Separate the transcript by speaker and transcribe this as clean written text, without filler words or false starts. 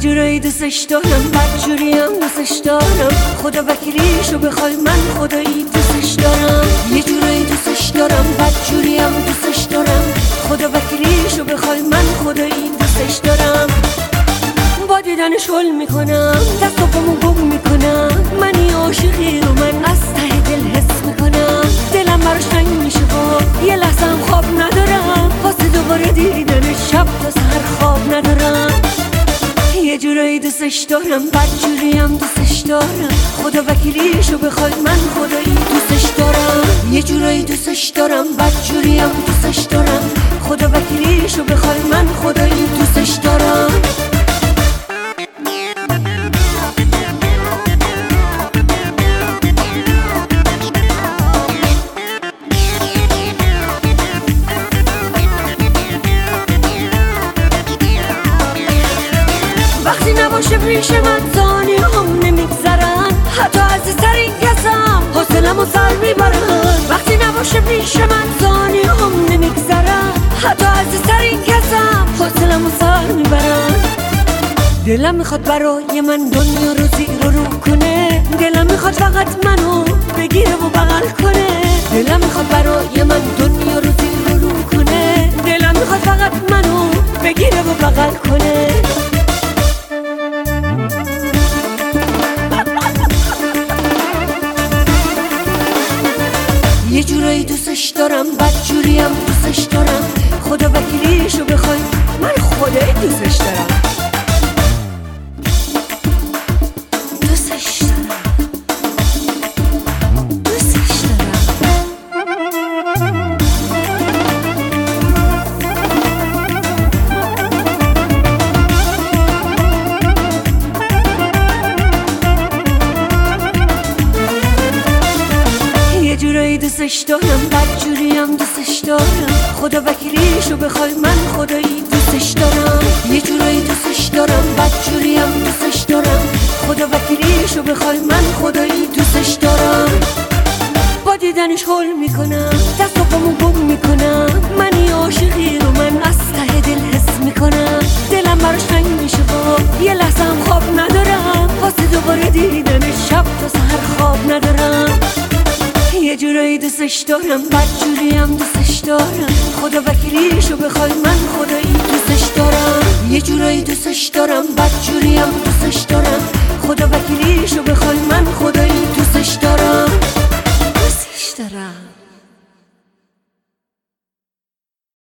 Speaker 1: جورایی دوستش دارم، بدجوریم دوستش دارم. خدا وکیلیشو بخوای من خدایی دوستش دارم. یه جورایی دوستش دارم، بدجوریم دوستش دارم. خدا وکیلیشو بخوای من خدایی دوستش دارم. با دیدنش حل میکنم، دست و پامو گم میکنم. منی عاشقی رو من از ته دل حس میکنم. دلم براش تنگ میشه و یه لحظه هم خواب ندارم. واسه دوباره دیدنش شب تا سحر خواب ندارم. یه جورایی دوستش دارم، بدجوریم دوستش دارم. خدا وکیلیشو بخوای من خدایی دوستش دارم. یه جورایی دوستش دارم، بدجوریم دوستش دارم. خدا وکیلیشو بخوای من خدایی دوستش دارم. وقتی نباشه پیش من ثانیه هم نمیگذرن. حتی عزیزترین کسم حوصله‌مو سر میبرن. وقتی نباشه پیش من ثانیه هم نمیگذرن. حتی عزیزترین کسم حوصله‌مو سر میبرن. دلم میخواد برای من دنیا رو زیر و رو کنه. دلم میخواد فقط منو بگیره و بغل کنه. دلم میخواد برای من دنیا رو زیر و رو کنه. دلم میخواد فقط منو بگیره و بغل کنه. یه جورایی دوستش دارم، بدجوریم دوستش دارم. خدا وکیلیشو بخوای من خدایی دوستش دارم. دوستش دارم، دوستش دارم. یه جورایی دوستش دارم، بدجوریم دوستش دارم. خدا وکیلیشو بخوای من خدایی دوستش دارم. یه جورایی دوستش دارم، بدجوریم دوستش دارم. خدا وکیلیشو بخوای من خدایی دوستش دارم. با دیدنش حل میکنم، دست و پامو گم میکنم. منی عاشقی رو من از ته دل حس میکنم. دلم براش تنگ میشه و یه لحظه هم خواب ندارم. واسه دوباره دیدنش شب تا سحر خواب ندارم. یه جورایی دوستش دارم، بدجوریم دوستش دارم. خدا وکیلیشو بخوای من خدایی دوستش دارم. یه جورایی دوستش دارم، بدجوریم دوستش دارم.